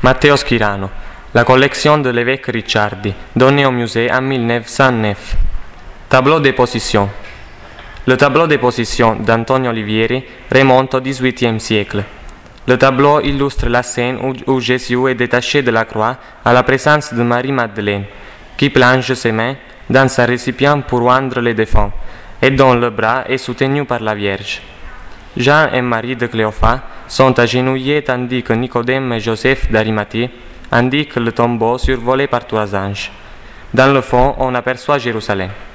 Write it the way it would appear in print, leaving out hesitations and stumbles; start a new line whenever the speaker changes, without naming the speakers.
Matteo Schirano, la collection de l'évêque Ricciardi, donnée au musée en 1909. Tableau des positions. Le tableau des positions d'Antonio Olivieri remonte au XVIIIe siècle. Le tableau illustre la scène où Jésus est détaché de la croix à la présence de Marie-Madeleine, qui plonge ses mains dans un récipient pour rendre les défunts, et dont le bras est soutenu par la Vierge. Jean et Marie de Cléophas sont agenouillés tandis que Nicodème et Joseph d'Arimathie indiquent le tombeau survolé par trois anges. Dans le fond, on aperçoit Jérusalem.